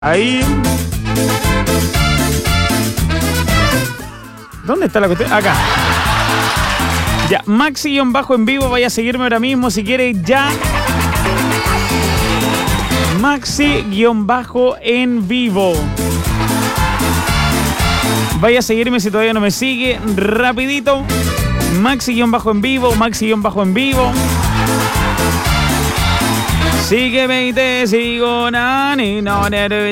Ahí. ¿Dónde está la cuestión? Acá. Ya, Maxi-en vivo, vaya a seguirme ahora mismo si quieres ya. Maxi-en vivo. Vaya a seguirme si todavía no me sigue. Rapidito. Maxi-en vivo, Maxi-en vivo. Sígueme y te sigo, nani, no,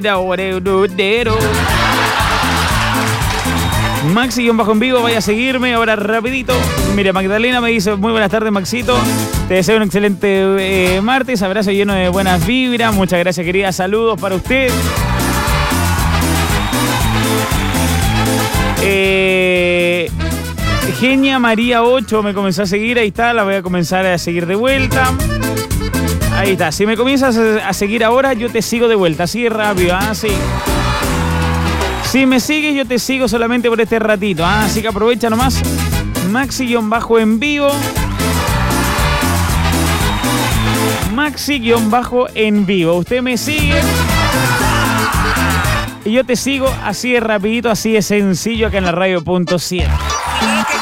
Maxi-en vivo, vaya a seguirme ahora rapidito. Mira, Magdalena me dice, muy buenas tardes, Maxito. Te deseo un excelente martes, abrazo lleno de buenas vibras. Muchas gracias, querida, saludos para usted. Genia María 8 me comenzó a seguir, ahí está, la voy a comenzar a seguir de vuelta. Ahí está, si me comienzas a seguir ahora, yo te sigo de vuelta, así de rápido, así. Si me sigues, yo te sigo solamente por este ratito, así que aprovecha nomás. Maxi-en vivo. Maxi-en vivo. Usted me sigue y yo te sigo así de rapidito, así de sencillo acá en la radio.100.